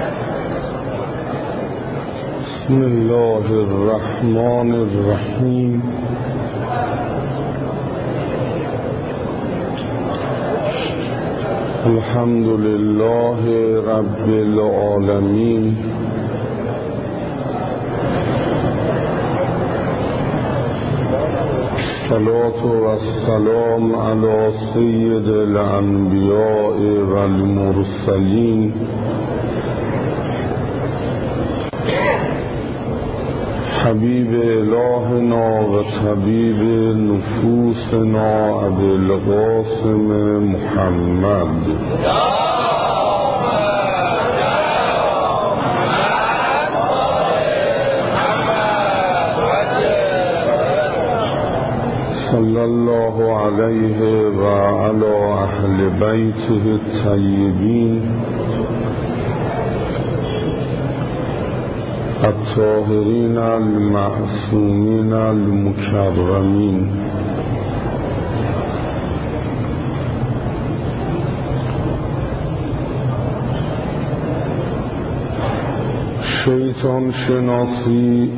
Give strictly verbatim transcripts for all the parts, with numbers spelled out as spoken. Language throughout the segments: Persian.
بسم الله الرحمن الرحیم. الحمد لله رب العالمین. الصلاة والسلام علی سید الانبیاء والمرسلین حبیب الهنا و طبیب نفوسنا ابوالقاسم محمد صلی الله علیه و علی اهل بیته الطیبین الطاهرین المعصومین المکرمین. شیطان شناسی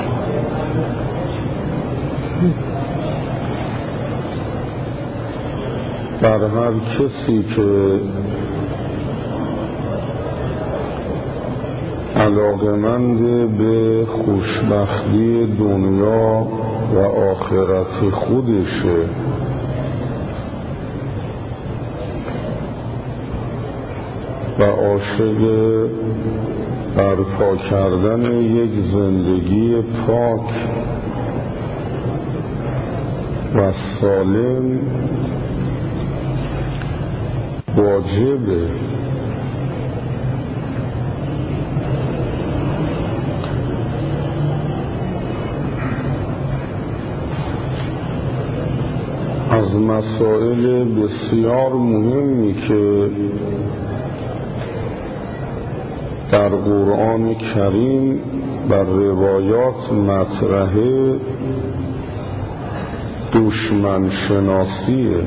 بر هر کسی که علاقمند به خوشبختی دنیا و آخرت خودشه و عاشق برپا کردن یک زندگی پاک و سالم واجبه از مسائل بسیار مهمی که در قرآن کریم بر روایات مطرحه دشمن شناسیه.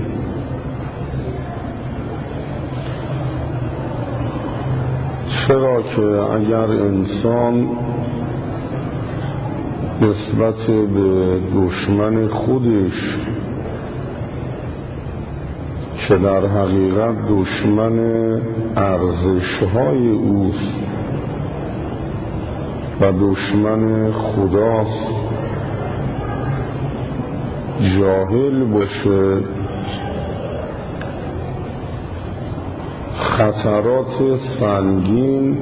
چرا که اگر انسان نسبت به دشمن خودش که در حقیقت دشمن ارزش‌های اوست و دشمن خداست جاهل باشه، خطرات سنگین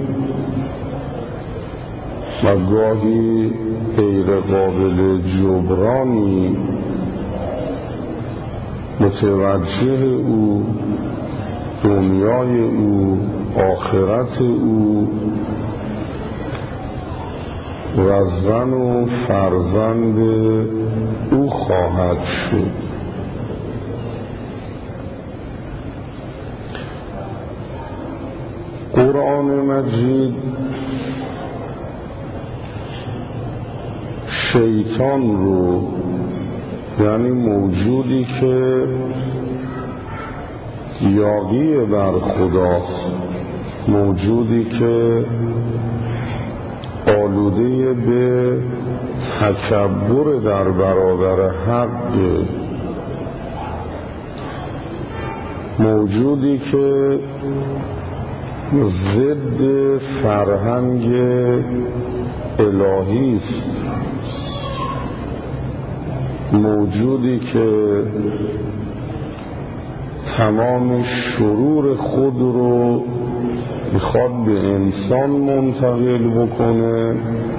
و گاهی غیر قابل جبرانی متوجه او، دنیای او، آخرت او و زن و فرزند او خواهد شد. قرآن مجید شیطان رو، یعنی موجودی که یاغی بر خداست، موجودی که آلوده به تکبر در برابر حق، موجودی که ضد فرهنگ الهی است، موجودی که تمام شرور خود رو میخواد به انسان منتقل بکنه،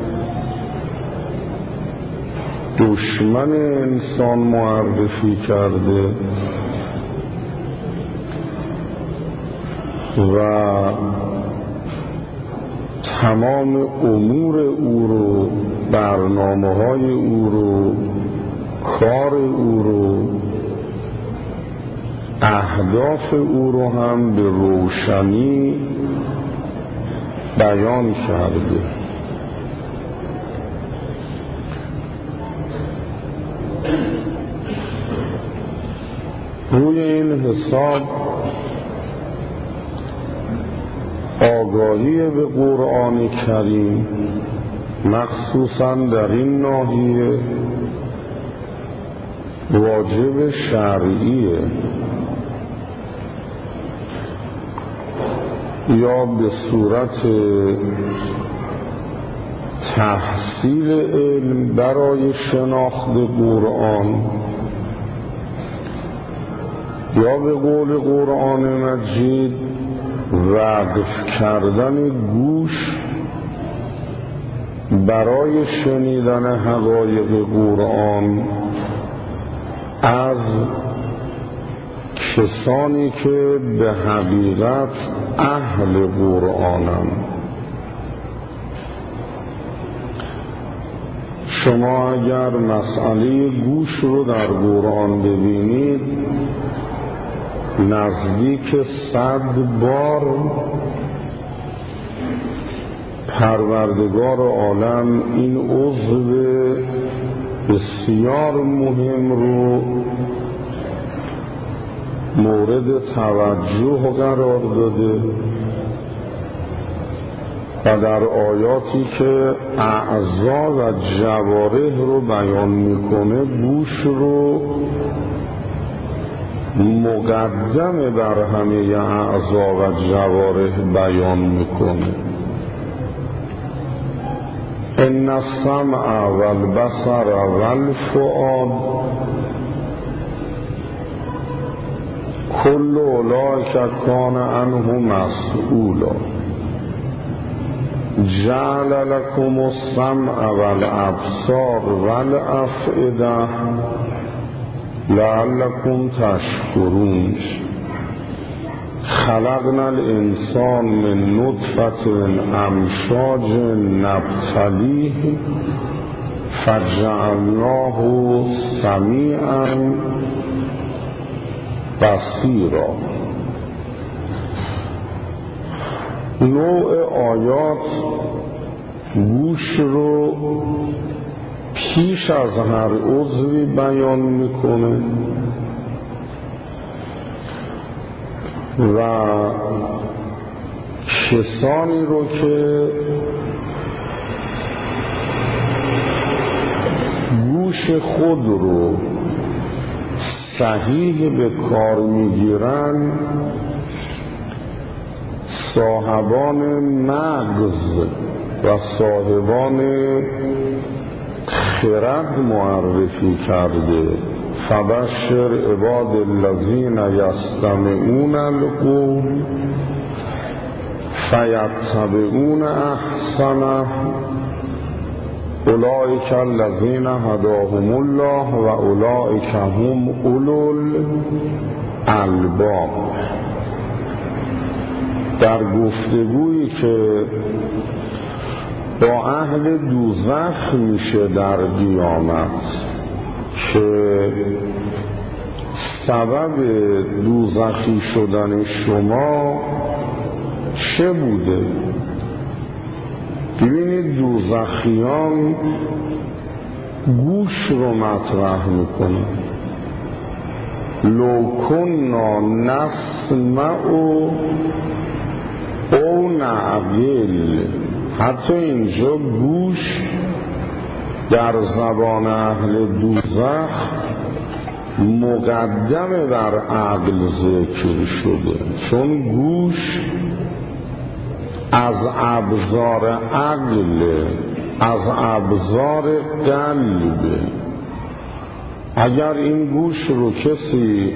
دشمن انسان معرفی کرده و تمام امور او رو، برنامه های او رو، کار او رو، اهداف او رو هم به روشنی بیان کرده. روی این حساب آگاهی به قرآن کریم مخصوصاً در این ناحیه واجب شرعیه، یا به صورت تحصیل علم برای شناخت قرآن، یا به قول قرآن مجید وقف کردن گوش برای شنیدن حقایق قرآن از کسانی که به حقیقت اهل قرآنند. شما اگر مسئله گوش رو در قرآن ببینید، نزدیک صد بار پروردگار عالم این عضو بسیار مهم رو مورد توجه قرار داده و در آیاتی که اعضا و جوارح رو بیان میکنه گوش رو مقدم بر همه اعضا و جوارح بیان میکنه. ان السمع والبصر والفؤاد کل اولئک کان عنه مسئولا جعل لكم السمع والابصار والافئده لعلكم تشکرون خلقنا الانسان من نطفة امشاج نبتلیه فجعلناه سمیعا بصیرا. نوع آیات گوش رو پیش از هر عضوی بیان میکنه و کسانی رو که گوش خود رو صحیح به کار میگیرن صاحبان مغز و صاحبان خرد معرفی کرده. فبشر عباد الذین یستمعون القول فیتبعون احسنه اولئک الذین هداهم الله و اولئک هم اولو الالباب. در گفتگویی که با اهل دوزخ میشه در قیامت که سبب دوزخی شدن شما چه بوده، ببینید دوزخیان گوش رو مطرح میکنه. لو کنا نسمع او نعقل، حتی اینجا گوش در زبان اهل دوزخ مقدم بر عقل ذکر شده، چون گوش از ابزار عقل، از ابزار قلب. اگر این گوش رو کسی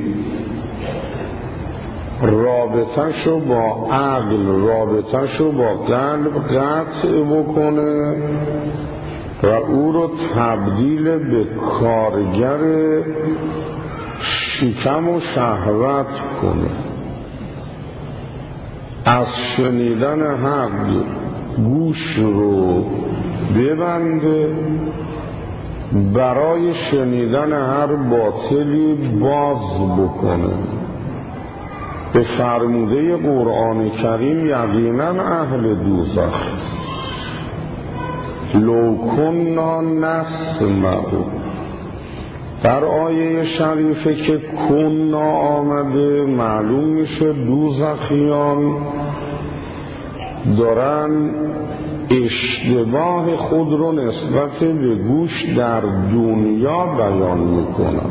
رابطه‌شو با عقل، رابطه‌شو با قلب قطع بکنه و او رو تبدیل به کارگر شکم و شهوت کنه، از شنیدن حق گوش رو ببنده، برای شنیدن هر باطلی باز بکنه. به فرموده قرآن کریم یقینا اهل دوزخ لو کنا نسمع. در آیه شریفه که کنا آمده معلوم میشه دوزخیان دارن اشتباه خود رو نسبت به گوش در دنیا بیان میکنن.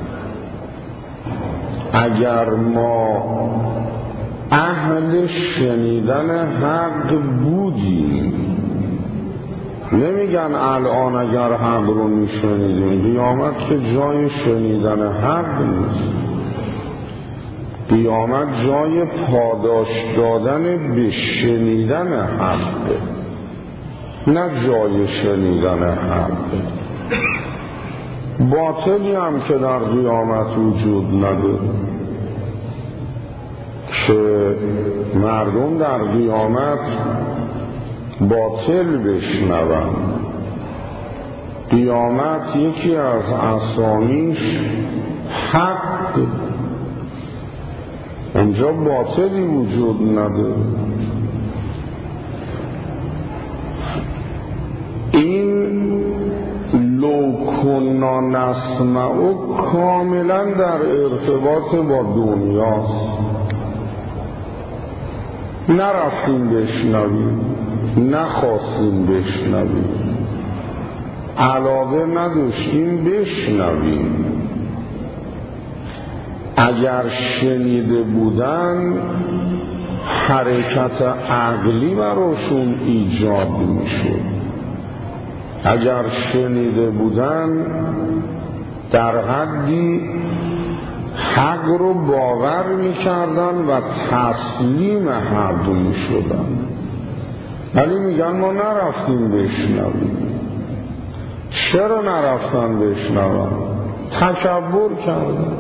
اگر ما اهل شنیدن حق بودیم، نمیگن الان اگر حق رو میشنیدیم، قیامت که جای شنیدن حق نیست، قیامت جای پاداش دادن به شنیدن حقه، نه جای شنیدن حقه. باطلی هم که در قیامت وجود نداره که مردم در قیامت باطل بشنون. قیامت یکی از اسامیش حق، اونجا باطلی وجود نداره. این لو کنا نسمع کاملا در ارتباط با دنیاست. نرفتیم بشنویم، نخواستیم بشنویم، علاقه نداشتیم بشنویم. اگر شنیده بودن حرکت عقلی براشون ایجاد میشد. اگر شنیده بودن در حدی حق رو باور میکردن و تسلیم حق میشدن. ولی میگن ما نرفتیم بشنویم. چرا نرفتن بشنون؟ تکبر کردن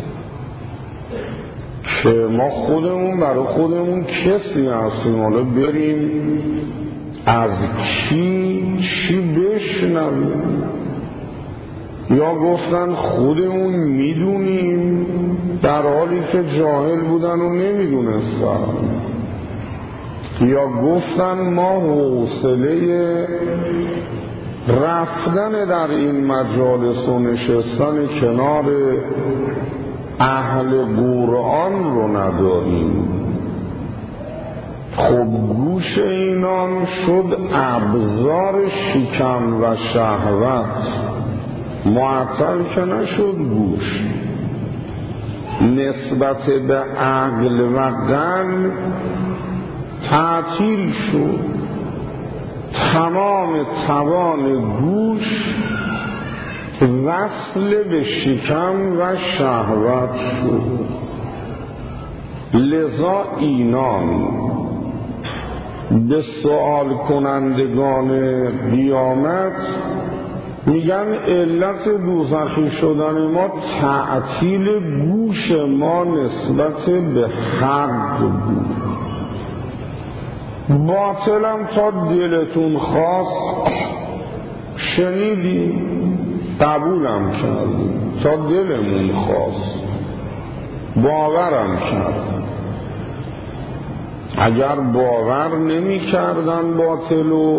که ما خودمون برای خودمون کسی هستیم، حالا بریم از کی چی بشنویم. یا گفتن خودمون میدونیم، در حالی که جاهل بودن و نمیدونستن. یا گفتن ما حوصله رفتن در این مجالس و نشستن کنار اهل قرآن رو نداریم. خب گوش اینان شد ابزار شکم و شهوت، معطل که نشد گوش. نسبت به عقل و قلب تعطیل شد. تمام توان گوش وصل به شکم و شهوت شد. لذا اینان به سؤال کنندگان قیامت میگن علت دوزخی شدن ما تعطیل گوش ما نسبت به حق بود. باطلم تا دلتون خواست شنیدیم، قبولم کردیم، تا دلمون خواست باورم کردیم. اگر باور نمی کردن باطل و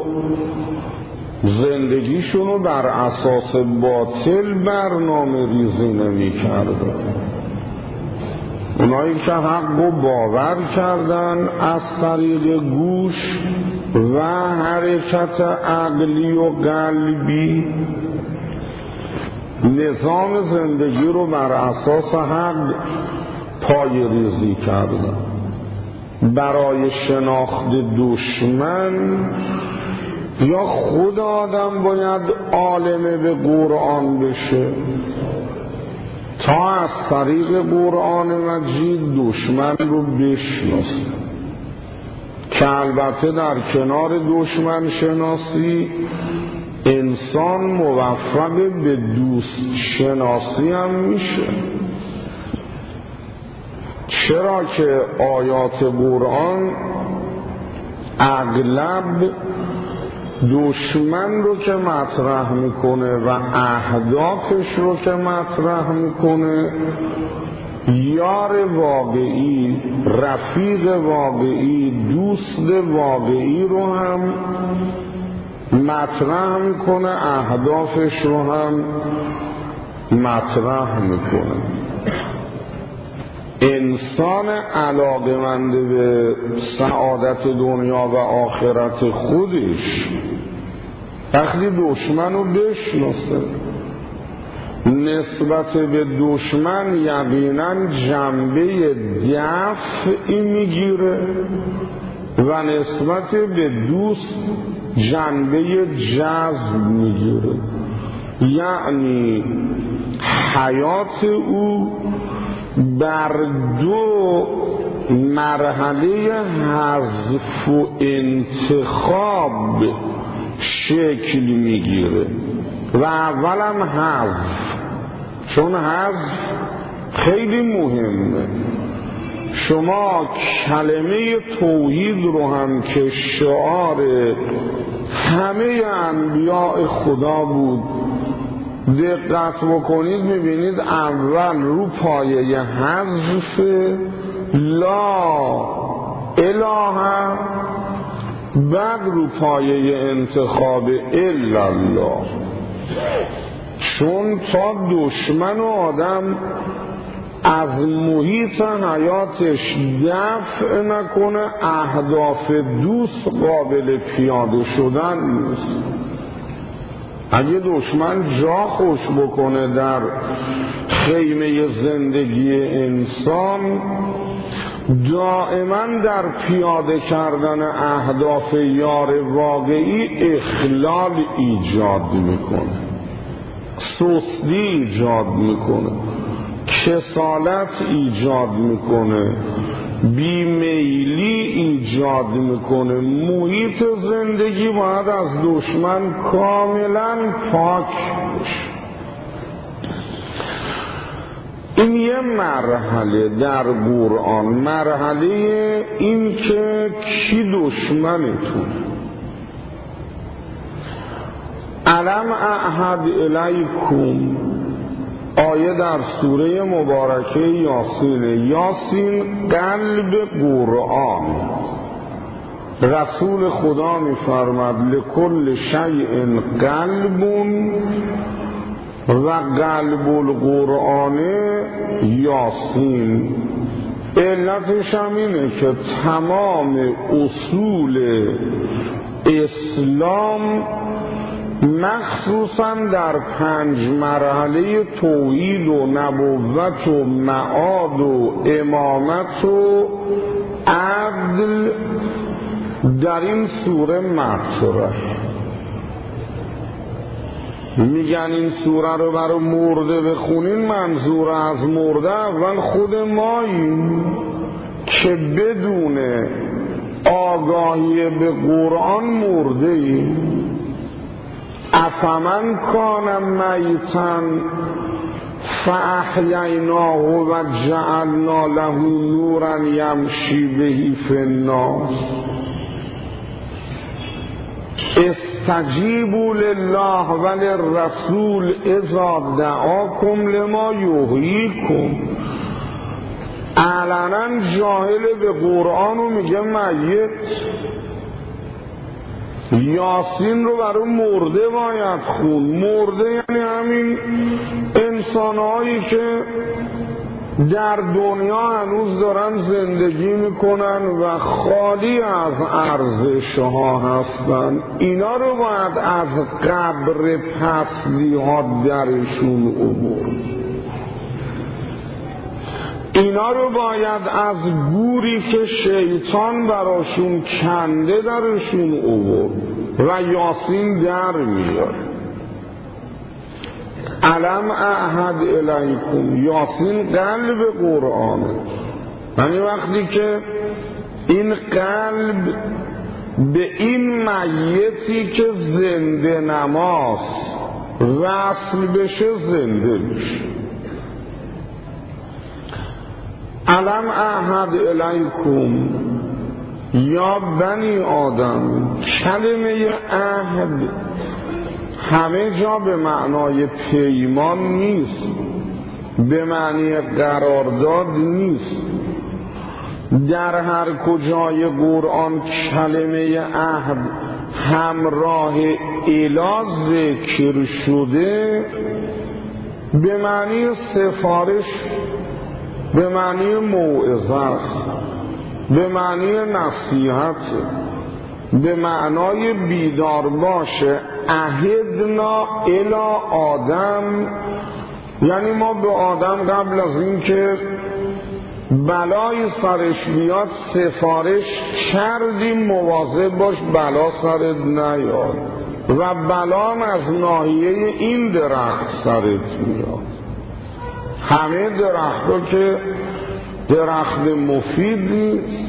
زندگیشونو بر اساس باطل برنامه ریزی نمی کردن، اونایی که حق رو باور کردن از طریق گوش و حرکت عقلی و قلبی نظام زندگی رو بر اساس حق پای ریزی کردن. برای شناخت دشمن یا خود آدم باید عالم به قرآن بشه تا از طریق قرآن مجید دشمن رو بشناسه، که البته در کنار دشمن شناسی انسان موفق به دوست شناسی هم میشه. چرا که آیات قرآن اغلب دشمن رو که مطرح میکنه و اهدافش رو که مطرح میکنه، یار واقعی، رفیق واقعی، دوست واقعی رو هم مطرح میکنه، اهدافش رو هم مطرح میکنه. انسان علاقه‌مند به سعادت دنیا و آخرت خودش وقتی دشمن رو بشناسه، نسبت به دشمن یقینا جنبه دفعی میگیره و نسبت به دوست جنبه جذب میگیره. یعنی حیات او بر دو مرحله حذف و انتخاب شکل میگیره و اولم حذف، چون حذف خیلی مهمه. شما کلمه توحید رو هم که شعار همه انبیاء خدا بود دقت بکنید میبینید اول رو پایه حذف لا اله، بعد رو پایه انتخاب الا الله. چون تا دشمن و آدم از محیط حیاتش دفع نکنه اهداف دوست قابل پیاده شدن نیست. اگه دشمن جا خوش بکنه در خیمه زندگی انسان، دائما در پیاده کردن اهداف یار واقعی اخلال ایجاد میکنه، سستی ایجاد میکنه، کسالت ایجاد میکنه، بیمیلی ایجاد میکنه. محیط زندگی باید از دشمن کاملا پاک بشه. این یه مرحله در قرآن، مرحله این که کی دشمنتون. الم اعهد الیکم، آیه در سوره مبارکه یاسین. یاسین قلب قرآن. رسول خدا می‌فرماد لکل شیء قلب و قلب القرآن یاسین. علتش هم اینه که تمام اصول اسلام مخصوصا در پنج مرحله توحید و نبوت و معاد و امامت و عدل در این سوره مطرحه. میگن این سوره رو برای مرده بخونین، منظور از مرده اول خود ماییم که بدون آگاهی به قرآن مرده ایم. افمن کان میتا فاحییناه و جعلنا له نورا یمشی به فی الناس استجیبوا لله وللرسول اذا دعاکم لما یحییکم. علنا جاهل به قرآن رو میگه میت. یاسین رو برای مرده باید خون. مرده یعنی همین انسانهایی که در دنیا هنوز دارن زندگی میکنن و خالی از ارزش ها هستن. اینا رو باید از قبر پسلی ها درشون عبور. اینا رو باید از گوری که شیطان براشون کنده درشون عبور و یاسین در میاره. الم اعهد الیکم، یاسین قلب قرآنه. یعنی وقتی که این قلب به این میتی که زنده نماست وصل بشه زنده میشه. الم اعهد الیکم یا بنی آدم. کلمه عهد همه جا به معنای پیمان نیست، به معنی قرارداد نیست. در هر کجای قرآن کلمه عهد همراه الی ذکر شده به معنی سفارش به معنی موعظه است، به معنی نصیحت، به معنای بیدار باشه. عهدنا الی آدم، یعنی ما به آدم قبل از این که بلای سرش بیاد سفارش کردیم مواظب باش بلا سرت نیاد، و بلام از ناحیه این درخت سرت میاد. همه درخت ها که درخت مفید نیست،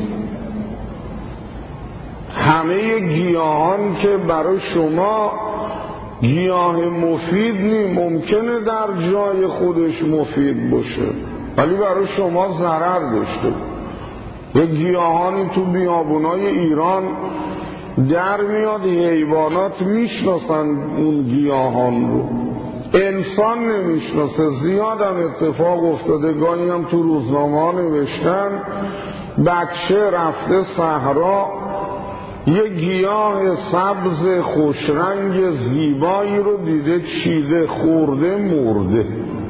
همه گیاهان که برای شما گیاه مفید نیست، ممکنه در جای خودش مفید باشه ولی برای شما ضرر داشته. یه گیاهانی تو بیابونای ایران در میاد، حیوانات میشناسن اون گیاهان رو، انسان نمیشناسه. زیاد هم اتفاق افتاده، گاهی هم تو روزنامه نوشتن بچه رفته صحرا یه گیاه سبز خوشرنگ زیبایی رو دیده چیده، خورده، مرده.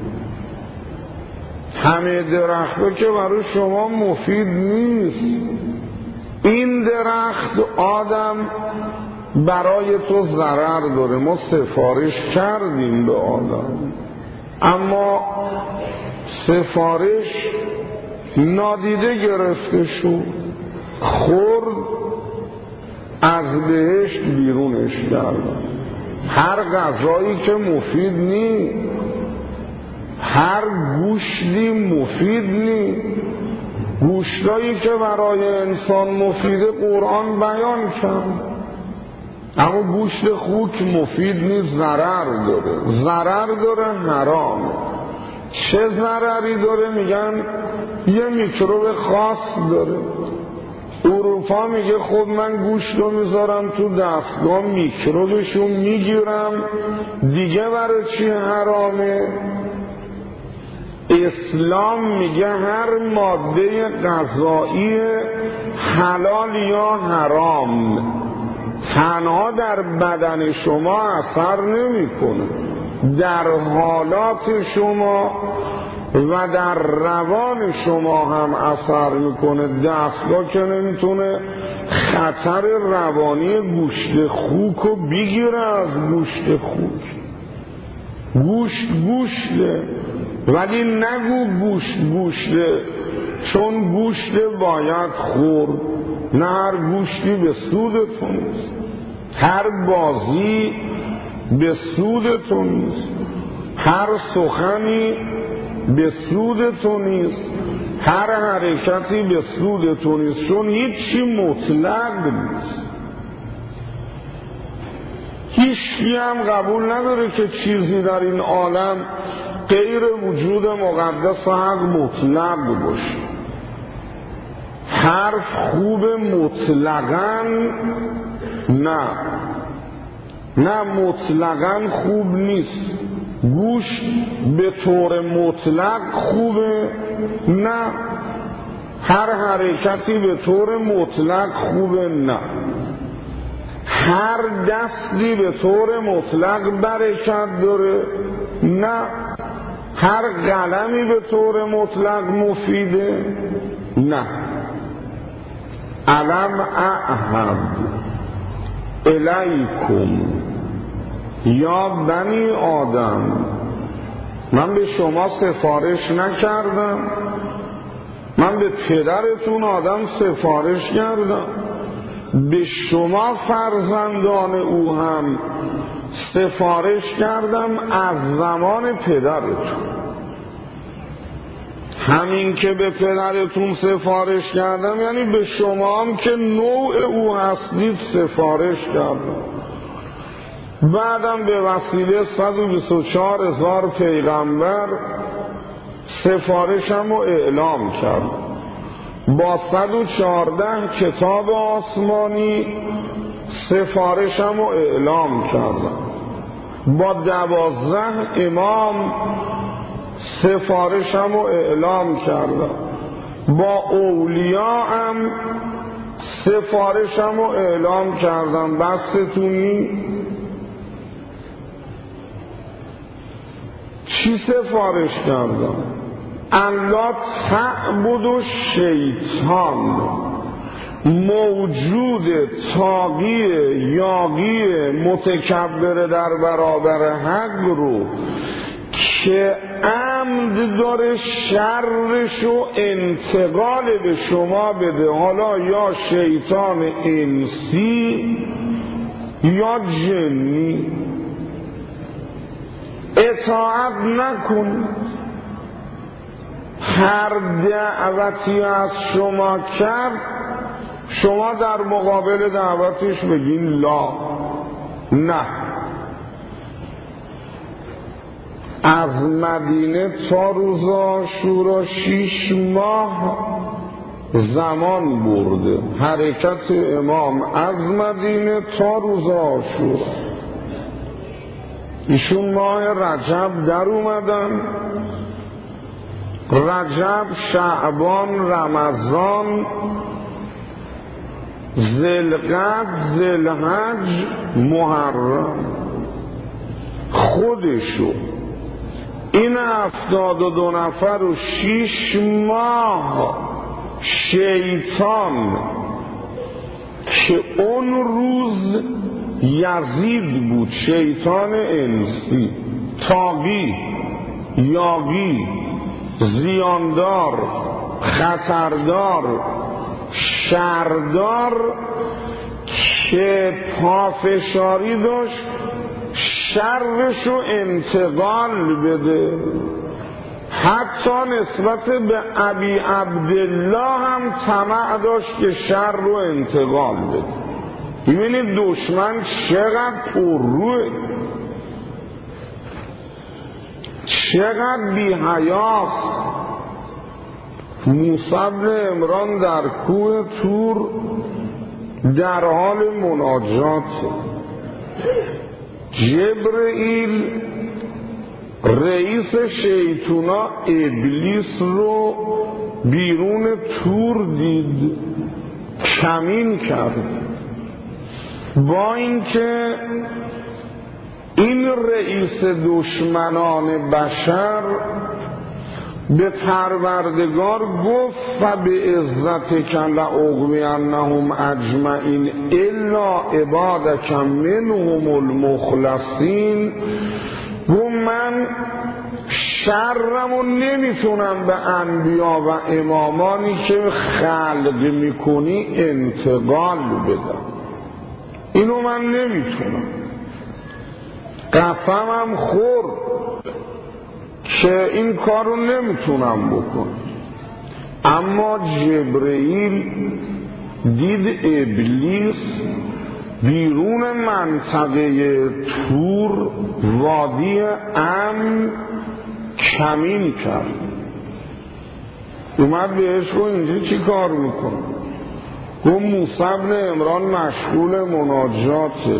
همه درخت‌ها که برای شما مفید نیست. این درخت آدم برای تو ضرر داره، ما سفارش کردیم به آدم، اما سفارش نادیده گرفته شد، خورد، از بهشت بیرونش کردن. هر غذایی که مفید نی، هر گوشتی مفید نی. گوشتایی که برای انسان مفیده قرآن بیان کرد، اما گوشت خوک مفید نیست، ضرر داره. ضرر داره، حرام. چه ضرری داره؟ میگن یه میکروب خاص داره. اروپا میگه خب من گوشت رو میذارم تو دستگاه میکروبشو میگیرم، دیگه برای چی حرامه؟ اسلام میگه هر ماده غذایی حلال یا حرام تنها در بدن شما اثر نمیکنه، در حالات شما و در روان شما هم اثر میکنه. دستگاه که نمیتونه خطر روانی گوشت خوک رو بگیره از گوشت خوک. گوشت گوشته، ولی نگو گوشت گوشته، چون گوشت باید خورد. نه هر گوشتی به سودتون نیست، هر بازی به سودتون نیست، هر سخنی به سودتون نیست، هر حرکتی به سودتون نیست، چون هیچی مطلق نیست. هیچی هم قبول نداره که چیزی در این عالم غیر وجود مقدس حق مطلق باشه. حرف خوب مطلقاً نه، نه مطلقاً خوب نیست. گوش به طور مطلق خوبه؟ نه. هر حرکتی به طور مطلق خوبه؟ نه. هر دستی به طور مطلق برکت داره؟ نه. هر قلمی به طور مطلق مفیده؟ نه. علم اعهد الیکم یا بنی آدم، من به شما سفارش نکردم؟ من به پدرتون آدم سفارش کردم، به شما فرزندان او هم سفارش کردم از زمان پدرتون. همین که به پدرتون سفارش کردم یعنی به شما هم که نوع او هستید سفارش کردم. بعدم به وسیله صد و بیست و چهار هزار پیغمبر سفارشم رو اعلام کردم. با صد و چهارده کتاب آسمانی سفارشم رو اعلام کردم. با دوازده امام سفارشم رو اعلام کردم. با اولیاء هم سفارشم رو اعلام کردم. بستتونی چی سفارش کردم؟ الا تعبد شیطان، موجود طاغی یاغی متکبر در برابر حق رو که عمد داره شرش و انتقال به شما بده، حالا یا شیطان انسی یا جنی، اطاعت نکن. هر دعوتی از شما کرد شما در مقابل دعوتش بگین لا، نه. از مدینه تا روز عاشورا شیش ماه زمان برده حرکت امام از مدینه تا روز عاشورا. ایشون ماه رجب در اومدن، رجب، شعبان، رمضان، ذوالقعده، ذوالحج، محرم. خودشو این هفتاد و دو نفر و شیش ماه شیطان که اون روز یزید بود، شیطان انسی، طاغی، یاغی، زیاندار، خطردار، شردار، که پافشاری داشت شرشو انتقال بده. حتی نسبت به ابی عبدالله هم طمع داشت که شر رو انتقال بده. ببینید دشمن چقدر پرروه، چقدر بی حیاست. موسی بن عمران در کوه طور در حال مناجات، جبرئیل رئیس شیطونا ابلیس رو بیرون طور دید، کمین کرد. با اینکه این رئیس دشمنان بشر به پروردگار گفت فبعزتک لأغوینهم اجمعین الا عبادک منهم المخلصین، گفت من شرمو نمیتونم به انبیا و امامانی که خلق میکنی انتقال بدم، اینو من نمیتونم. قسمم خورد که این کارو نمیتونم بکنم. اما جبرئیل دید ابلیس بیرون منطقه طور وادی امن کمین کرد، اومد بهش گفت اینجا چی کار میکنه؟ گفت موسی بن عمران مشغول مناجاته،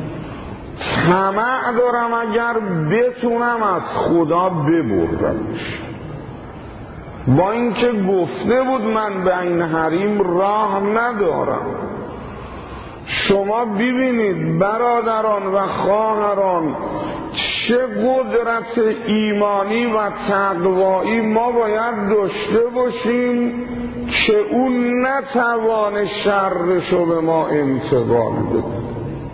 طمع دارم اگر بتونم از خدا ببردمش. با اینکه گفته بود من به این حریم راه ندارم. شما ببینید برادران و خواهران چه قدرت ایمانی و تقوایی ما باید داشته باشیم که اون نتوان شرشو به ما انتقال بده.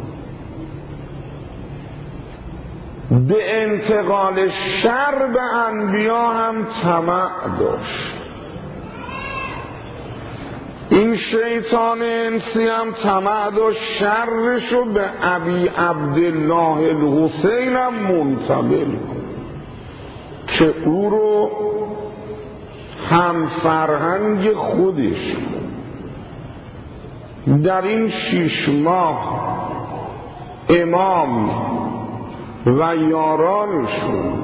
به انتقال شر به انبیا هم طمع داشت. این شیطان انسی هم طمع داشت شرشو به ابی عبدالله الحسین هم منتقل کن که او رو هم فرهنگ خودش در این شش ماه امام و یارانشون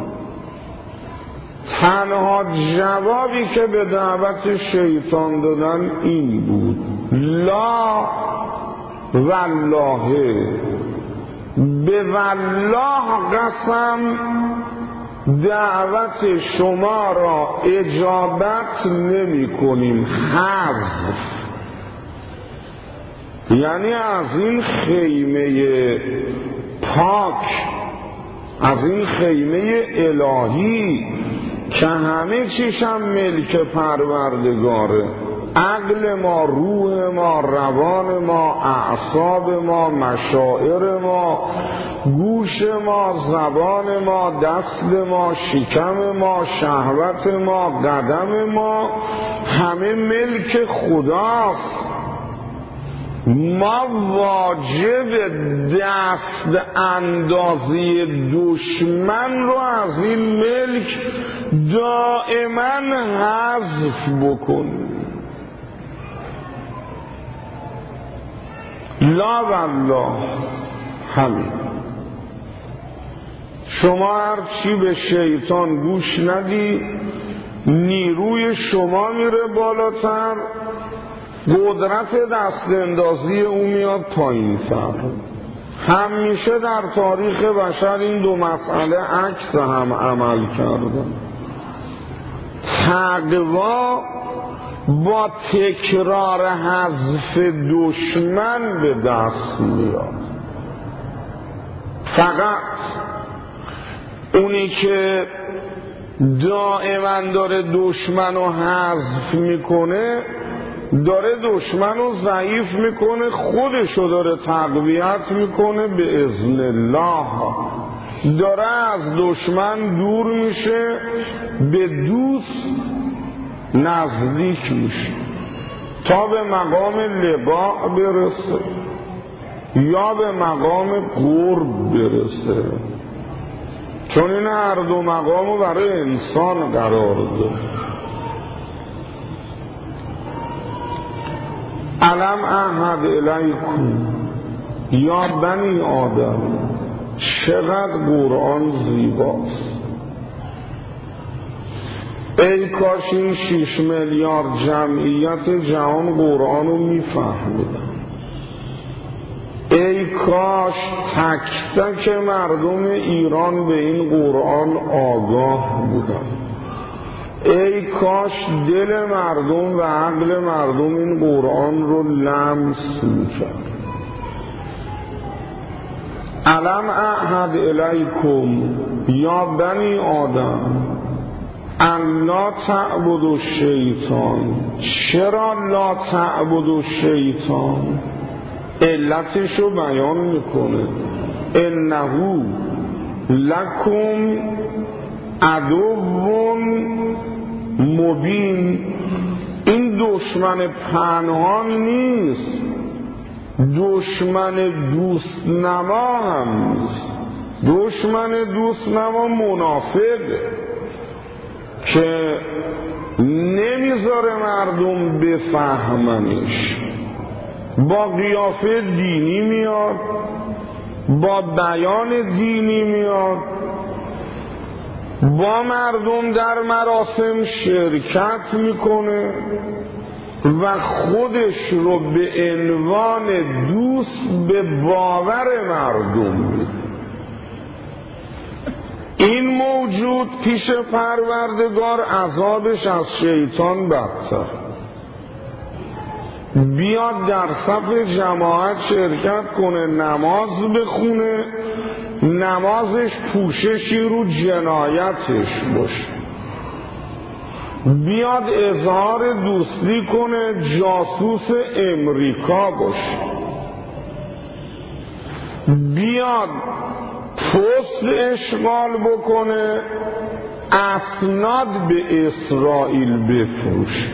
تنها جوابی که به دعوت شیطان دادن این بود لا والله، به والله قسم دعوت شما را اجابت نمی کنیم. حذف یعنی از این خیمه پاک، از این خیمه الهی که همه چیشم ملک پروردگاره، عقل ما، روح ما، روان ما، اعصاب ما، مشاعر ما، گوش ما، زبان ما، دست ما، شکم ما، شهوت ما، قدم ما، همه ملک خداست. ما واجب دست اندازی دشمن رو از این ملک دائما حذف بکنیم. لا والله همین. شما هر چی به شیطان گوش ندی، نیروی شما میره بالاتر، قدرت دست اندازی او میاد پایین تر. همیشه در تاریخ بشر این دو مسئله عکس هم عمل کردن. تقوا با تکرار حذف دشمن به دست میاد. فقط اونی که دائما داره دشمن رو حذف میکنه، داره دشمن رو ضعیف میکنه، خودش رو داره تقویت میکنه به اذن الله، داره از دشمن دور میشه، به دوست نزدیک میشه تا به مقام لقاء برسه یا به مقام قرب برسه، چون این هر دو مقام رو برای انسان قرار داره. علم احد الیکم یا بنی آدم، چقدر قرآن زیباست. ای کاش این شیش میلیارد جمعیت جهان قرآن رو میفهمیدن. ای کاش تک تک مردم ایران به این قرآن آگاه بودن. ای کاش دل مردم و عقل مردم این قرآن رو لمس میکرد. علم اعهد الیکم یا بنی آدم ان لا تعبد الشیطان. چرا لا تعبد الشیطان؟ علتش رو بیان میکنه. انه لکم عدو مبین. این دشمن پنهان نیست، دشمن دوست نما هم نیست. دشمن دوست نما منافقه که نمیذاره مردم بفهمنش، با قیافه دینی میاد، با بیان دینی میاد، با مردم در مراسم شرکت میکنه و خودش رو به عنوان دوست به باور مردم میده. این موجود پیش پروردگار عذابش از شیطان بدتر. بیاد در صف جماعت شرکت کنه، نماز بخونه، نمازش پوششی رو جنایتش باشه. بیاد اظهار دوستی کنه، جاسوس امریکا باشه. بیاد پست اشغال بکنه، اسناد به اسرائیل بفروشه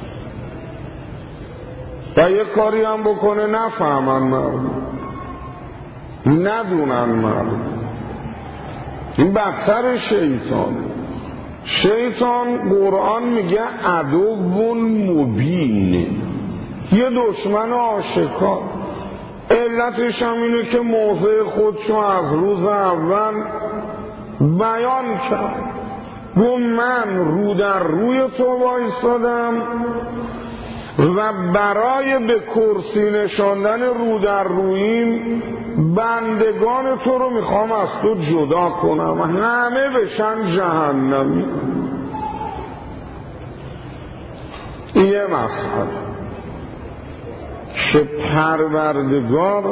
و یه کاری هم بکنه نفهمن مردم، ندونن مردم. این بدتر شیطان. شیطان قرآن میگه عدو مبین، یه دشمن آشکار. علتش هم اینه که موضع خودشو از روز اول بیان کرد. گو من رو در روی تو وایسادم و برای به کرسی نشاندن رو در رویم بندگان تو رو میخوام از تو جدا کنم، همه بشن جهنمی. یه مسئله که پروردگار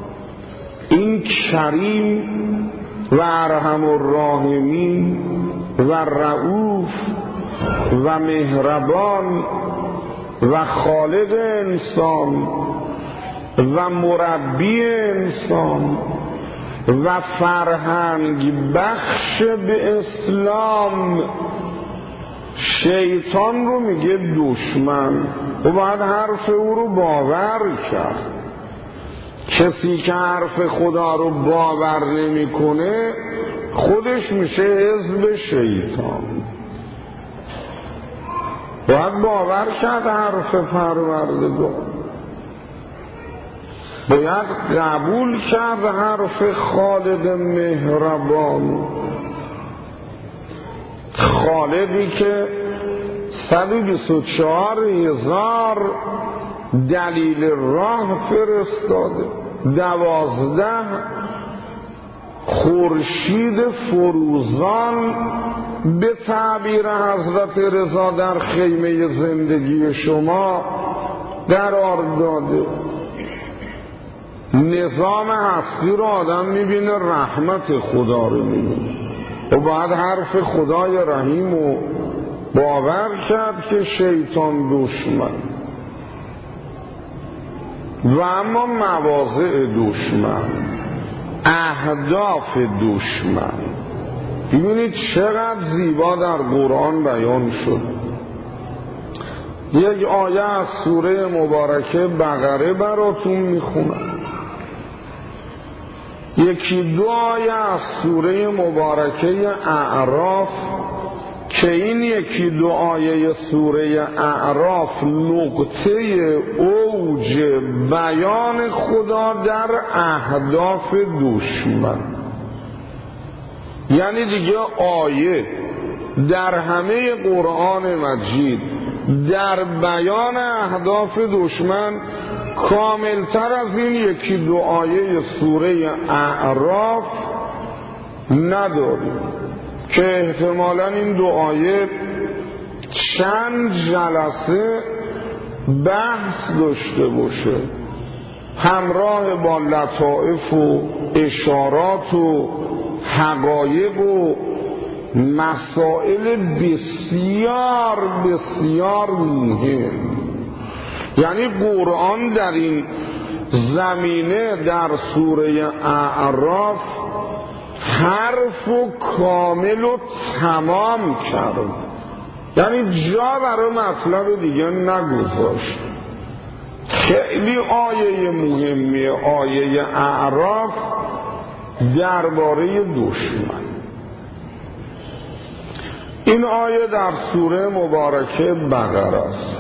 این کریم و ارحم الراحمین و رؤوف و مهربان و خالق انسان و مربی انسان و فرهنگ بخش به اسلام، شیطان رو میگه دشمن و باید حرف او رو باور کرد. کسی که حرف خدا رو باور نمیکنه خودش میشه حزب شیطان. باید باور کرد حرف پروردگار، باید قبول کرد حرف خالق مهربان، خالقی که صد و بیست و چهار هزار دلیل راه فرستاده، دوازده خورشید فروزان به تعبیر حضرت رضا در خیمه زندگی شما قرار داده. نظام هستی رو آدم میبینه، رحمت خدا رو میبینه و باید حرف خدای رحیم رو باور کرد که شیطان دشمن. و اما مواضع دشمن، اهداف دشمن، ببینید چقدر زیبا در قرآن بیان شد. یک آیه از سوره مبارکه بقره براتون میخونم، یکی دو آیه از سوره مبارکه اعراف که این یکی دو آیه سوره اعراف نقطه اوج بیان خدا در اهداف دشمن. یعنی دیگه آیه در همه قرآن مجید در بیان اهداف دشمن کاملتر از این یکی دو آیه سوره اعراف نداریم که احتمالاً این دو آیه چند جلسه بحث داشته باشه، همراه با لطائف و اشارات و حقایق و مسائل بسیار بسیار مهم. یعنی قرآن در این زمینه در سوره اعراف حرف و کامل و تمام کرد، یعنی جا برای مطلب دیگه نگذاشت. خیلی آیه مهمیه آیه اعراف درباره دشمن. این آیه در سوره مبارکه بقره است.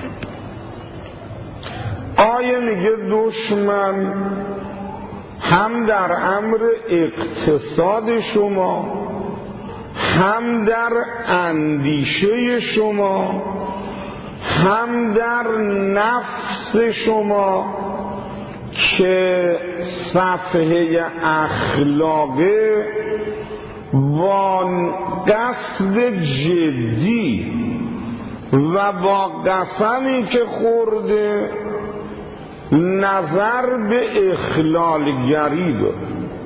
آیه میگه دشمن هم در امر اقتصاد شما، هم در اندیشه شما، هم در نفس شما که صفحه اخلاقه با قصد جدی و با قسمی که خورده نظر به اخلالگری داره.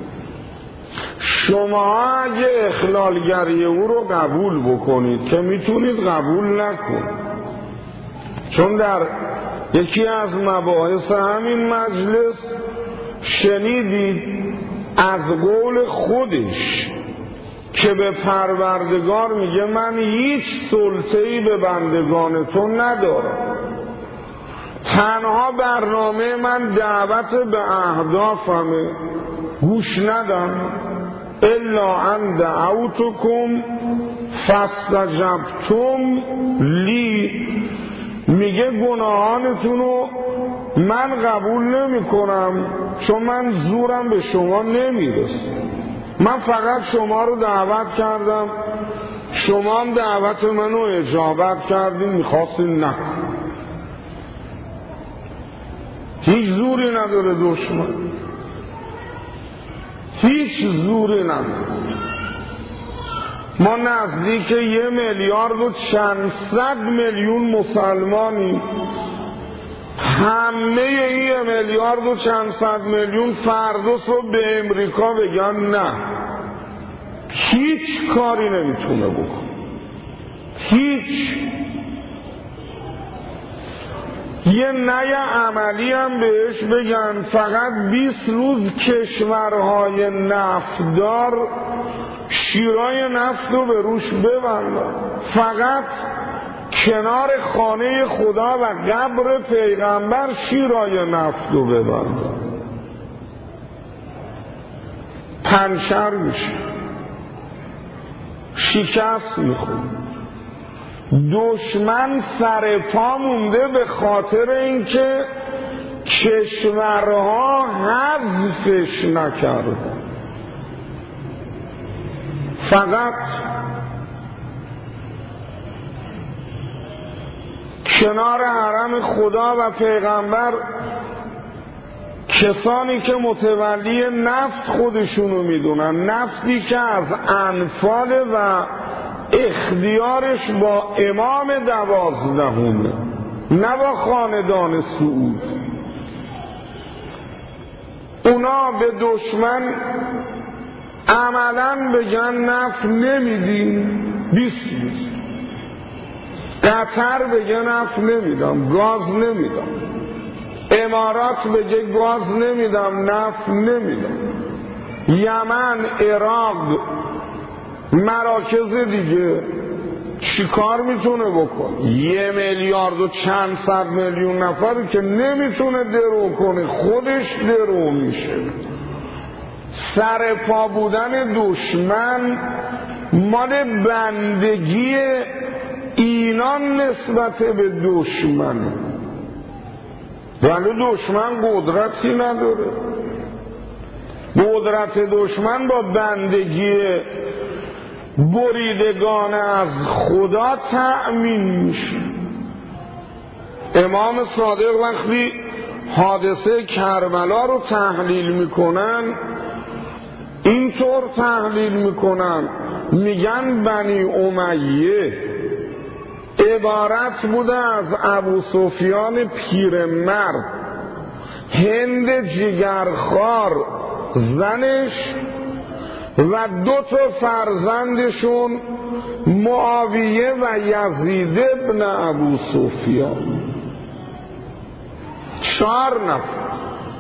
شما اگه اخلالگری او رو قبول بکنید که میتونید قبول نکنید، چون در یکی از مباحث همین مجلس شنیدید از قول خودش که به پروردگار میگه من هیچ سلطه‌ای به بندگان تو ندارم، تنها برنامه من دعوت به اهدافمه، گوش ندم. الا ان دعوتکم فاستجبتم لی، میگه گناهانتون رو من قبول نمی کنم چون من زورم به شما نمیرسه، من فقط شما رو دعوت کردم، شما هم دعوت منو اجابت کردین، میخواستین نکن. هیچ زوری نداره دشمن، هیچ زوری نداره. ما نزدیک یه میلیارد و چند صد میلیون مسلمانی، همه یه میلیارد و چند صد میلیون فرداست رو به امریکا بگن نه، هیچ کاری نمیتونه بکن، هیچ. یه نهی عملی هم بهش بگن فقط بیست روز کشورهای نفتدار شیرای نفت رو به روش ببندن، فقط کنار خانه خدا و قبر پیغمبر شیرای نفت رو ببندن، پنچر میشه، شکست میخوره. دشمن سر پا مونده به خاطر اینکه کشورها حذفش نکردن، فقط کنار حرم خدا و پیغمبر کسانی که متولی نفت خودشونو میدونن، نفتی که از انفال و اختیارش با امام دوازدهمه، نه با خاندان سعود. اونا به دشمن عملاً بگن نفت نمیدیم، بیست روز. قطر بگه نفت نمیدم، گاز نمیدم. امارات بگه گاز نمیدم، نفت نمیدم. یمن، عراق، مراکز دیگه چی کار میتونه بکن؟ یه میلیارد و چند صد میلیون نفر که نمیتونه درو کنه، خودش درو میشه. سر پا بودن دشمن مال بندگی اینان نسبت به دشمن، ولی دشمن قدرتی نداره. قدرت دشمن با بندگی بریدگان از خدا تأمین میشه. امام صادق وقتی حادثه کربلا رو تحلیل میکنن اینطور تحلیل میکنن، میگن بنی امیه عبارت بوده از ابو سفیان پیرمرد، هند جگرخوار زنش و دو تا فرزندشون معاویه و یزید ابن ابو سفیان، چهار نفر.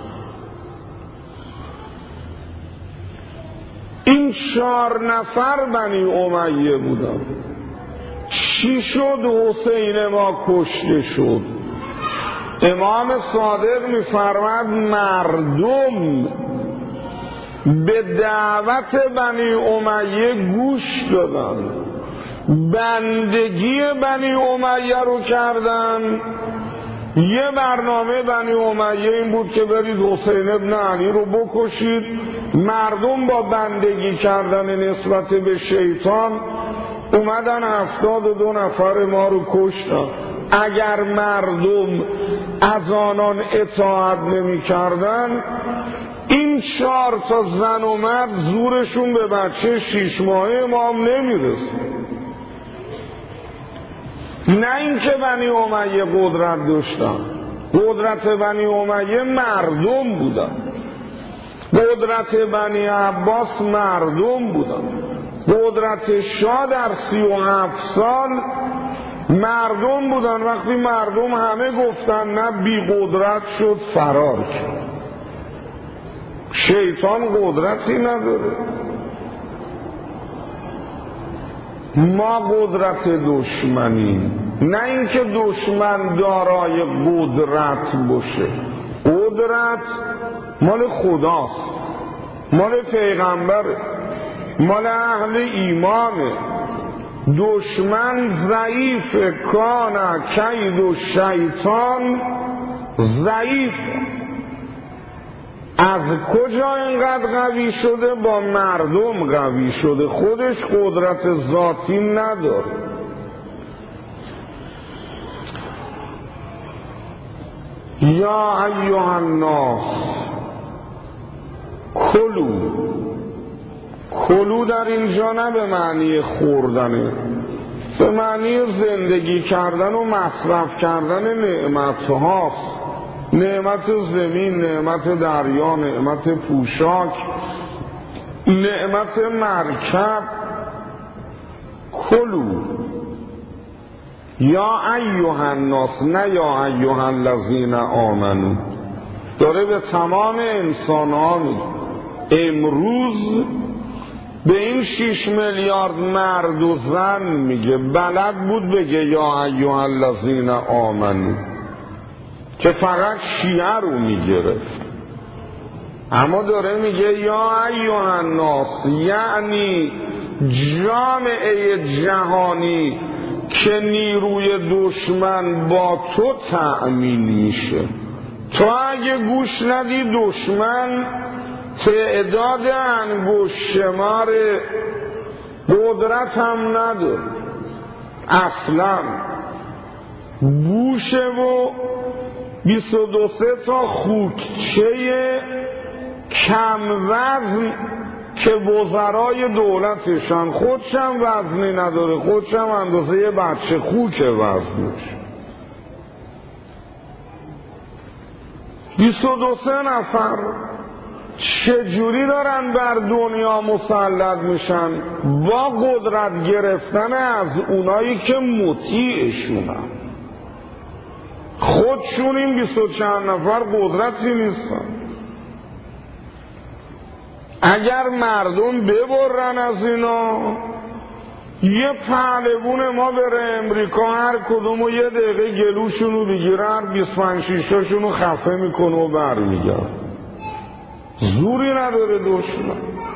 این چهار نفر بنی امیه بودن. چی شد حسین ما کشته شد؟ امام صادق می‌فرماید مردم به دعوت بنی امیه گوش دادن، بندگی بنی امیه رو کردن. یه برنامه بنی امیه این بود که برید حسین ابن علی رو بکشید. مردم با بندگی کردن نسبت به شیطان اومدن هفتاد و دو نفر ما رو کشتن. اگر مردم از آنان اطاعت نمی کردن، این چهار تا زن و مرد زورشون به بچه شیش ماهه امام نمیرسه. نه اینکه بنی امیه قدرت داشتن، قدرت بنی امیه مردم بودن، قدرت بنی عباس مردم بودن، قدرت شاه در سی و هفت سال مردم بودن. وقتی مردم همه گفتن نه بی قدرت شد، فرار کرد. شیطان قدرتی نداره. ما قدرت دشمنی، نه اینکه دشمن دارای قدرت باشه. قدرت مال خداست، مال پیغمبره، مال اهل ایمانه. دشمن ضعیف، کان کید و شیطان ضعیف. از کجا اینقدر قوی شده؟ با مردم قوی شده، خودش قدرت ذاتی نداره. یا ایها الناس کلو. کلو در اینجا نه به معنی خوردنه، به معنی زندگی کردن و مصرف کردن نعمت هاست. نعمت زمین، نعمت دریا، نعمت پوشاک، نعمت مرکب کلو یا ایها الناس، نه یا ایها الذین آمنو، داره به تمام انسان ها میگه. امروز به این شیش میلیارد مرد و زن میگه، بلد بود بگه یا ایها الذین آمنو که فقط شیعه رو میگرفت، اما داره میگه یا ایها الناس، یعنی جامعه جهانی که نیروی دشمن با تو تأمین میشه. تو اگه گوش ندی دشمن تعداد انگشت شمار قدرت هم نداره، اصلا گوشه و بیست و دو سه تا خوکچه کم وزن که وزرای دولتشان، خودشم وزنی نداره، خودشم اندازه یه بچه خوک وزنش. بیست و دو سه نفر چجوری دارن بر دنیا مسلط میشن؟ با قدرت گرفتن از اونایی که مطیعشونن. خودشون این بیست و چند نفر قدرتی نیستن. اگر مردم ببرن از اینا، یه پهلوون ما بره امریکا هر کدومو یه دقیقه گلوشونو بگیره، هر بیست پنج شیشتاشونو خفه میکنه و برمیگرد. زوری نداره دشمن.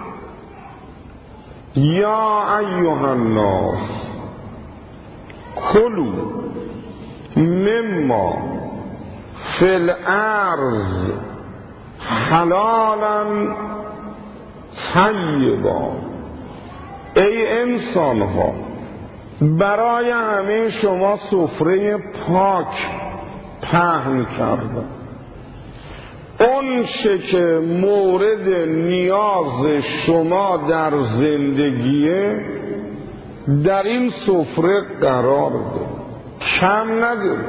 یا ایها الناس کلوا مما فی الارض حلالا طیبا. ای انسان ها، برای همه شما سفره پاک پهن کردم. اون چه که مورد نیاز شما در زندگیه در این سفره قرار ده، کم نداره.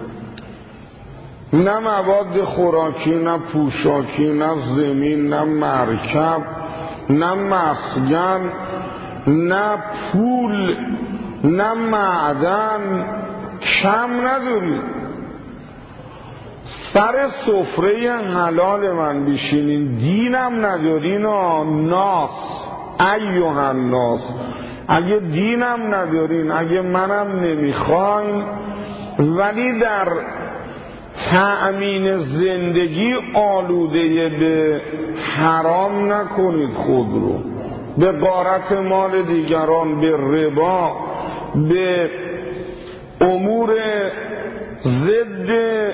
نه مواد خوراکی، نه پوشاکی، نه زمین، نه مرکب، نه مسکن، نه پول، نه معدن، کم نداری. سر سفره حلال من بشینین، دینم ندارین. ناس ایها الناس، اگه دینم ندارین، اگه منم نمیخواین، ولی در تأمین زندگی آلوده به حرام نکنید خود رو، به غارت مال دیگران، به ربا، به امور ضد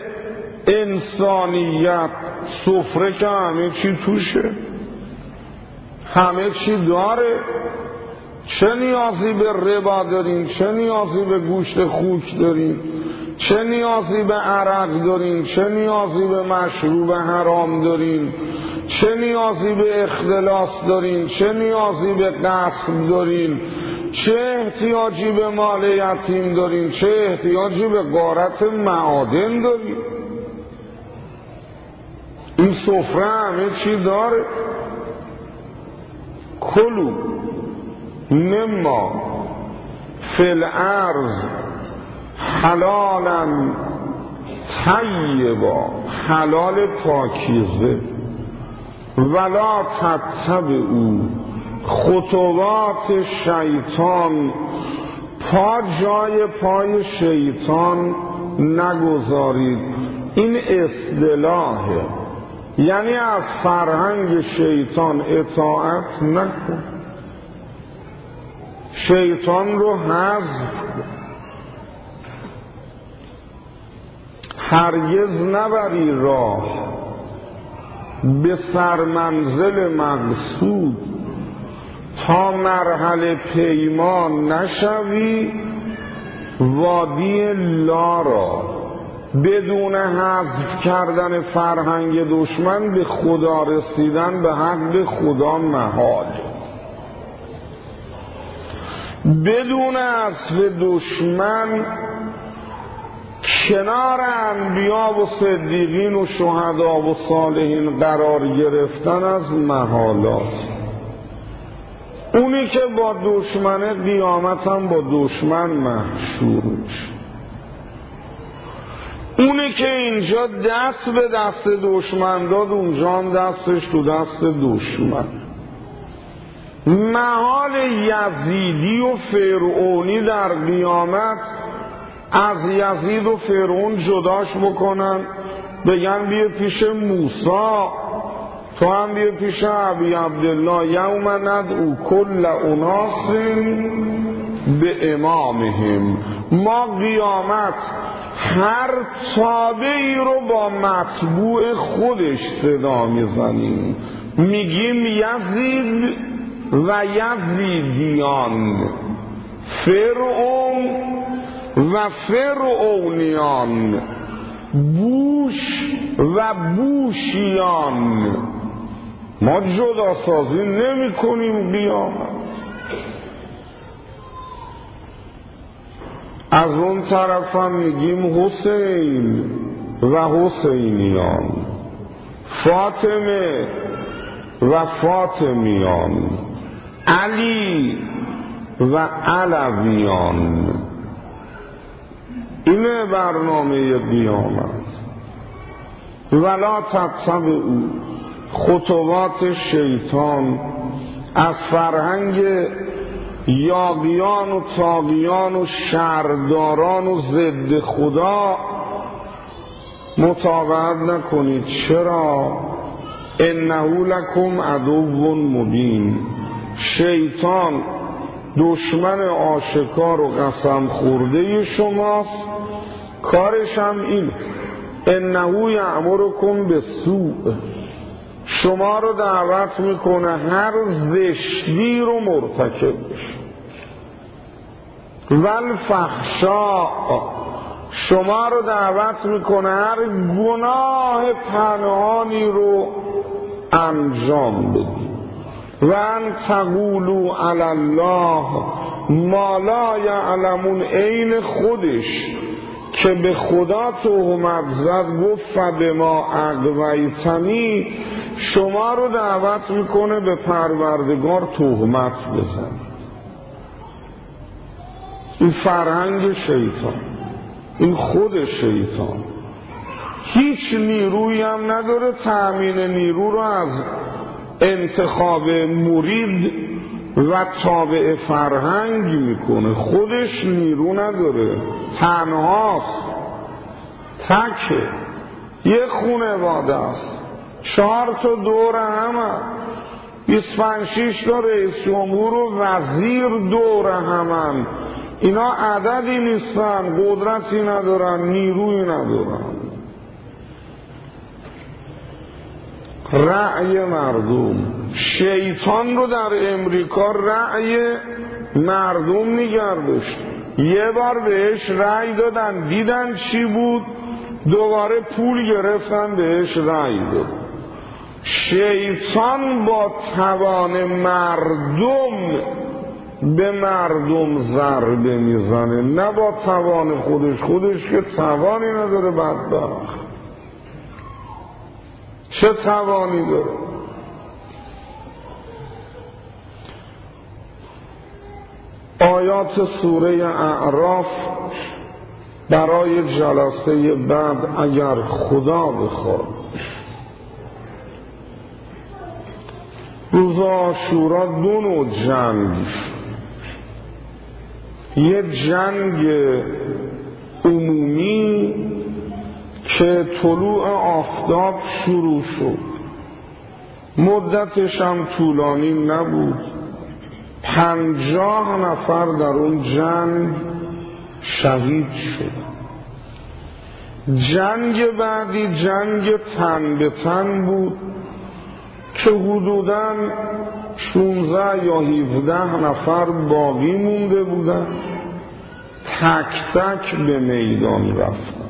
انسانیت. سفره که همه چی توشه، همه چی داره. چه نیازی به ربا دارین؟ چه نیازی به گوشت خوک دارین؟ چه نیازی به عرق دارین؟ چه نیازی به مشروب حرام دارین؟ چه نیازی به اختلاس دارین؟ چه نیازی به غصب دارین؟ چه احتیاجی به مال یتیم دارین؟ چه احتیاجی به غارت معادن دارین؟ این سفره همه چی داره. کلو مما فی الارض حلالا طیبا، حلال پاکیزه. ولا تتبعوا خطوات شیطان، پا جای پای شیطان نگذارید. این اصطلاحه، یعنی از فرهنگ شیطان اطاعت نکن، شیطان رو حذف کن. هرگز نبری راه به سرمنزل مقصود تا مرحله پیمان نشوی وادی لا را. بدون حذف کردن فرهنگ دشمن به خدا رسیدن به حق خدا محال. بدون حذف دشمن کنار انبیا و صدیقین و شهدا و صالحین قرار گرفتن از محالات. اونی که با دشمن قیامت هم با دشمن محشور میشه. اونی که اینجا دست به دست دشمن داد اونجا هم دستش تو دست دشمن. محال یزیدی و فرعونی در قیامت از یزید و فرعون جداش بکنن، بگن بیا پیش موسی، تو هم بیا پیش ابی عبدالله، یوم ندعو کل اناس به امامهم. ما قیامت هر تابعی رو با مطبوع خودش صدا میزنیم، میگیم یزید و یزیدیان، فرعون و فرعونیان، بوش و بوشیان. ما جدا سازی نمی کنیم قیامت. از اون طرف هم میگیم حسین و حسینیان، فاطمه و فاطمیان، علی و علویان. اینه برنامه قیامت. ولا تتبعوا خطوات شیطان، از فرهنگ یاغیان و طاغیان و شرداران و ضد خدا متابعت نکنید. چرا؟ انه لکم عدو مبین. شیطان دشمن آشکار و قسم خورده شماست. کارش هم این انه یأمرکم بالسوء، شما رو دعوت میکنه هر زشتی رو مرتکب بشید. والفحشاء، شما رو دعوت میکنه هر گناه پنهانی رو انجام بدید. و ان تقولوا علی الله ما لا یعلمون، عین خودش که به خدا تهمت زد گفت فبما اغویتنی، شما رو دعوت میکنه به پروردگار تهمت بزن. این فرهنگ شیطان، این خود شیطان. هیچ نیرویی هم نداره تأمین نیرو رو از انتخاب مرید و تابع فرهنگ میکنه. خودش نیرو نداره، تنهاست، تکه. یه خونه واده است، چهار تا دور همه، بیست و پنج شش تا رئیس جمهور و وزیر دور همن. اینا عددی نیستن، قدرتی ندارن، نیرویی ندارن. رأی مردم، شیطان رو در امریکا رأی مردم نگرداشت. یه بار بهش رأی دادن، دیدن چی بود، دوباره پول گرفتن بهش رأی داد. شیطان با توان مردم به مردم ضربه میزنه، نه با توان خودش. خودش که توانی نداره بدبخت، چه توانی داره؟ آیات سوره اعراف برای جلسه بعد اگر خدا بخواد. روز عاشورا دو نوع جنگ، یه جنگ عمومی که طلوع آفتاب شروع شد، مدتش هم طولانی نبود، پنجاه نفر در اون جنگ شهید شد. جنگ بعدی جنگ تن به تن بود که حدوداً شانزده یا هفده نفر باقی مونده بودن، تک تک به میدان رفتن.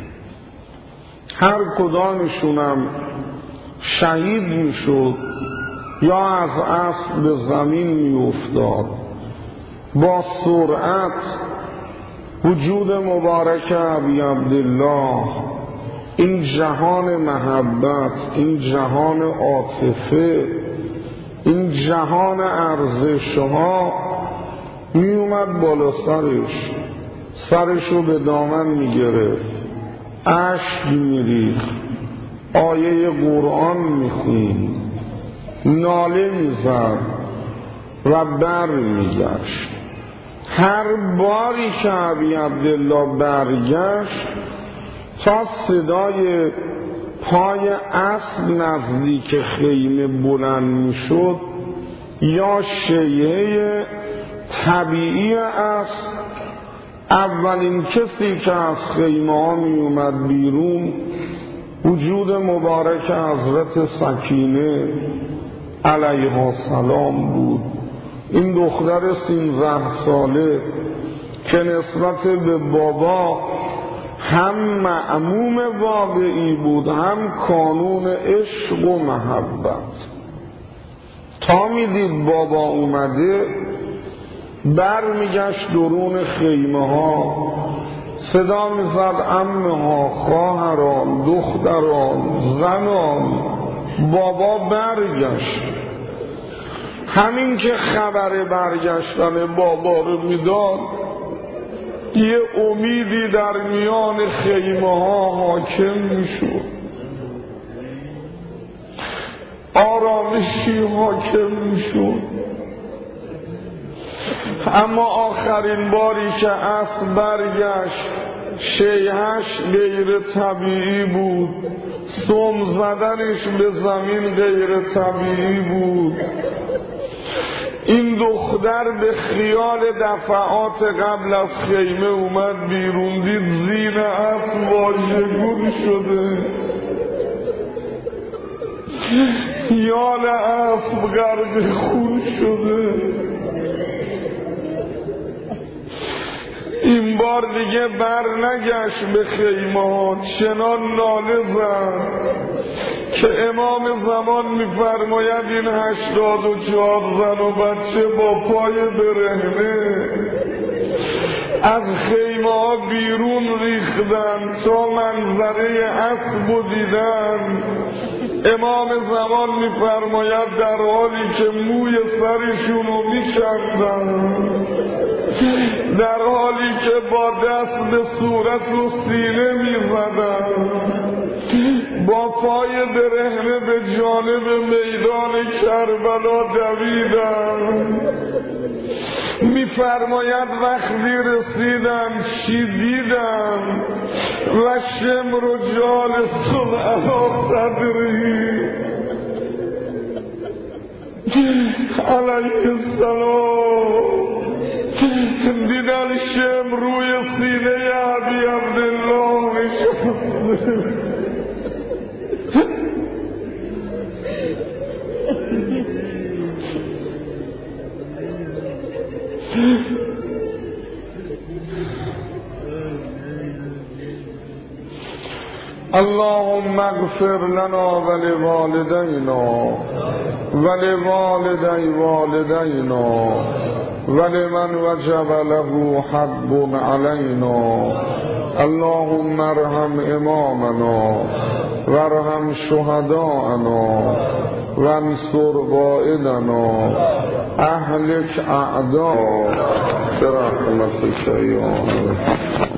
هر کدامشونم شهید میشد یا از اسب به زمین میافتاد. با سرعت وجود مبارک ابی عبدالله، این جهان محبت، این جهان عاطفه، این جهان ارزش ها می اومد بالا سرش، سرشو به دامن می گرفت، اشک می ریخت، آیه قرآن می خوند، ناله می زد و بر می گشت. هر باری که ابی عبدالله برگشت تا صدای پای اسب نزدیک خیمه بلند می شد یا شیهه طبیعی اسب، اولین کسی که از خیمه ها می اومد بیرون وجود مبارک حضرت سکینه علیها السلام بود. این دختر سیزده ساله که نسبت به بابا هم معموم واقعی بود، هم کانون عشق و محبت. تا میدید بابا اومده بر میگشت درون خیمه ها، صدا میزد عمه ها، خواهران، دختران، زنان. بابا برگشت. همین که خبر برگشتن بابا رو میداد یه امیدی در میان خیمه ها حاکم میشد، آرامشی حاکم میشد. اما آخرین باری که اسب برگشت شیهش غیر طبیعی بود، سم زدنش به زمین غیر طبیعی بود. این دختر به خیال دفعات قبل از خیمه اومد بیرون، دید زین اسب واژگون شده، خیال اسب غرق خون شده. این بار دیگه بر نگشت به خیمه ها، چنان ناله زد که امام زمان میفرماید این هشتاد و چهار زن و بچه با پای برهنه از خیمه ها بیرون ریختن تا منظره اسب و دیدن. امام زمان میفرماید در حالی که موی سرشونو میکندن، در حالی که با دست به صورت و سینه میزدن، با پای برهنه به جانب میدان کربلا دویدن. میفرماید وقتی رسیدن چی دیدن؟ و شمر و جالسون علی صدری علیه السلام، دیدن شمر روی سینه ابی عبدالله نشسته. اللهم اغفر لنا ولوالدينا ولوالدي والدينا ولمن وجب له حق علينا. اللهم ارحم امامنا وارحم شهداءنا وانصر قائدنا اهلك اعداء برحمتك يا الله.